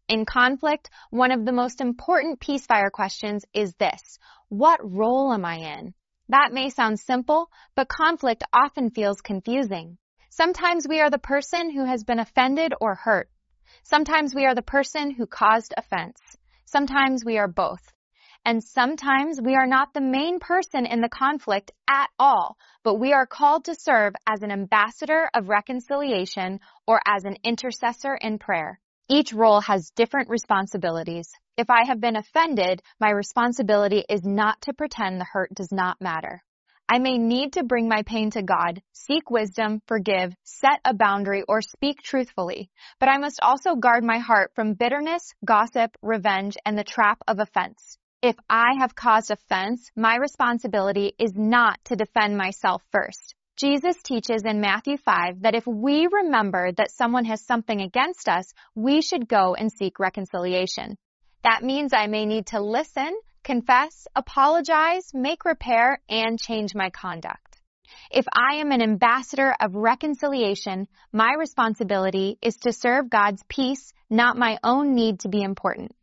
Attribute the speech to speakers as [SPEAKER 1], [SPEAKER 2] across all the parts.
[SPEAKER 1] In conflict, one of the most important peacefire questions is this: what role am I in? That may sound simple, but conflict often feels confusing. Sometimes we are the person who has been offended or hurt. Sometimes we are the person who caused offense. Sometimes we are both. And sometimes we are not the main person in the conflict at all, but we are called to serve as an ambassador of reconciliation or as an intercessor in prayer. Each role has different responsibilities. If I have been offended, my responsibility is not to pretend the hurt does not matter. I may need to bring my pain to God, seek wisdom, forgive, set a boundary, or speak truthfully. But I must also guard my heart from bitterness, gossip, revenge, and the trap of offense. If I have caused offense, my responsibility is not to defend myself first. Jesus teaches in Matthew 5 that if we remember that someone has something against us, we should go and seek reconciliation. That means I may need to listen, confess, apologize, make repair, and change my conduct. If I am an ambassador of reconciliation, my responsibility is to serve God's peace, not my own need to be important.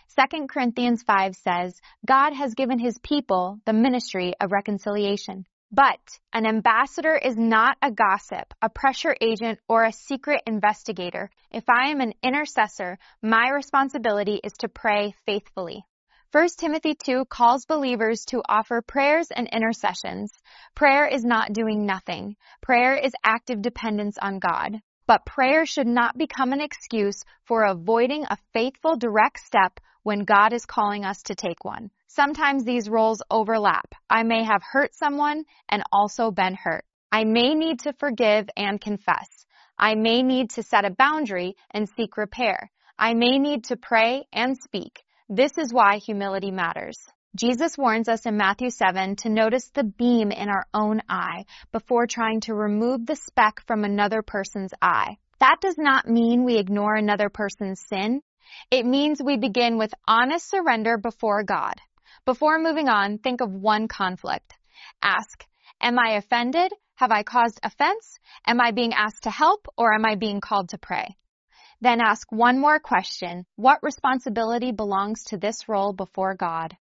[SPEAKER 1] 2 Corinthians 5 says, God has given his people the ministry of reconciliation. But an ambassador is not a gossip, a pressure agent, or a secret investigator. If I am an intercessor, my responsibility is to pray faithfully. 1 Timothy 2 calls believers to offer prayers and intercessions. Prayer is not doing nothing. Prayer is active dependence on God. But prayer should not become an excuse for avoiding a faithful direct step when God is calling us to take one. Sometimes these roles overlap. I may have hurt someone and also been hurt. I may need to forgive and confess. I may need to set a boundary and seek repair. I may need to pray and speak. This is why humility matters. Jesus warns us in Matthew 7 to notice the beam in our own eye before trying to remove the speck from another person's eye. That does not mean we ignore another person's sin. It means we begin with honest surrender before God. Before moving on, think of one conflict. Ask, am I offended? Have I caused offense? Am I being asked to help, or am I being called to pray? Then ask one more question. What responsibility belongs to this role before God?